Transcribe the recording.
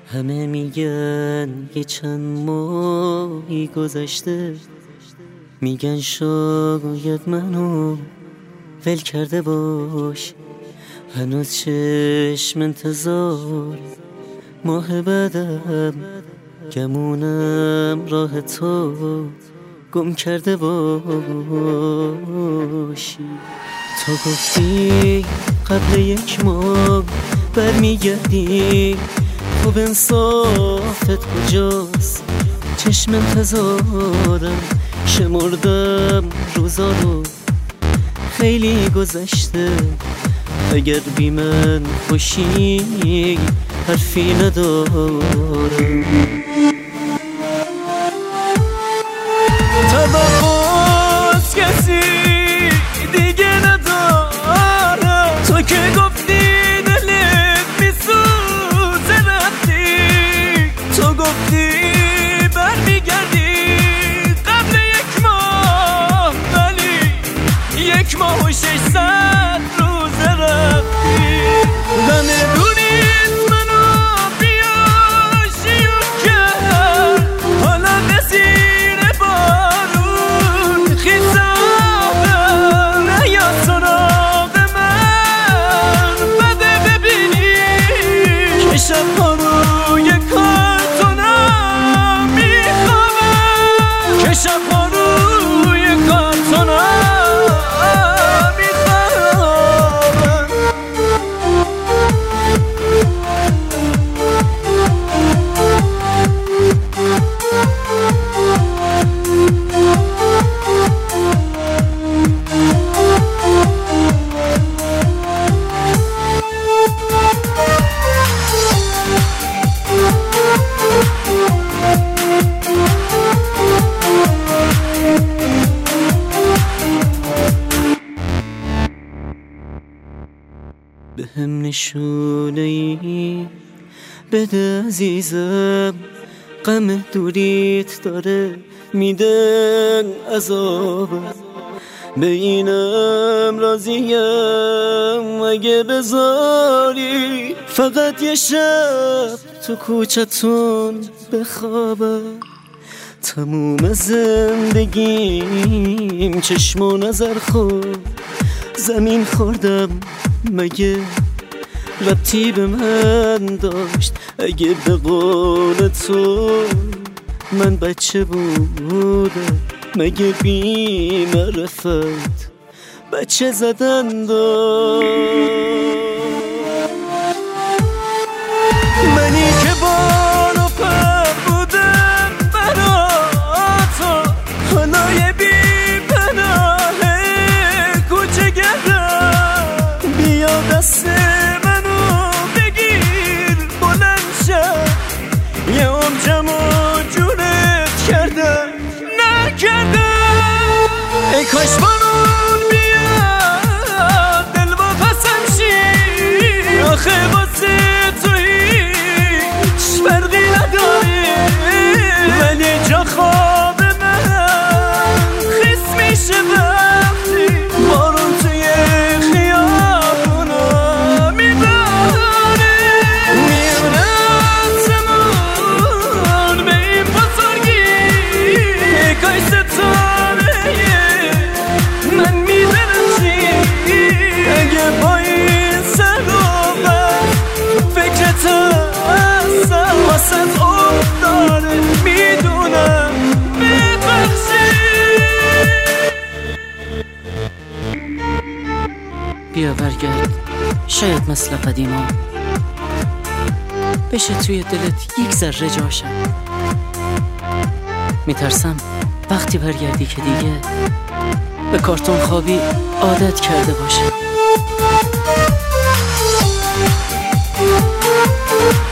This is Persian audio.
همه میگن یه چند ماهی گذشته، میگن شاید منو ول کرده باش. هنوز چشم انتظار ماه بعدم، گمونم راه تو گم کرده باشی. تو گفتی قبل 1 ماه برمیگردی، خب انصافت کجاست؟ چشم انتظارم شمردم روزا رو، خیلی گذشته. اگر بی من خوشی حرفی ندارم. توقعات کسی دیگه ندارم، تو که گفتی دلت میسوزه رفتی، تو گفتی برمیگردی قبل 1 ماه، ولی 1 ماه و 600 روز رفتی. نمیدونید منو بیا شیون کرد، حالا نزیر بارون خیزادم، نیا سراغ من بده ببینی که شبها روی کارتونم میخوابم، که شبها روی کارتونم میخوابم. به هم نشونه ای بده عزیزم، غم دوریت داره میده عذابم. به اینم راضیم اگه بذاری فقط 1 شب تو کوچتون بخوابم. تموم زندگیم چشم و نظر خورد، زمین خوردم مگه ربطی به من داشت؟ اگه به قول تو من بچه بودم، مگه بی معرفت بچه زدن داشت؟ منی که بال و پر بودم برا تو، حالا یه بی پناه کوچه گردم. بیا دست منو بگیر بلند شد، یه عمرمو جونت کردم نکردم. ای کاش بارون بیاد دل با پسم شی، آخه واسه تو هیچ فرقی نداری، ولی جا خواب من خیس میشه وقتی بارون توی خیابونو میباره. میونه آسمون به این بزرگی، ای کاش ستاره من میدرخشی، اگه با این سلامت فکرت هستم، واسه افتاره میدونم ببخشی. بیا برگرد، شاید مثل قدیما بشه توی دلت 1 ذره جاشم. میترسم وقتی برگردی که دیگه به کارتون خوابی عادت کرده باشه.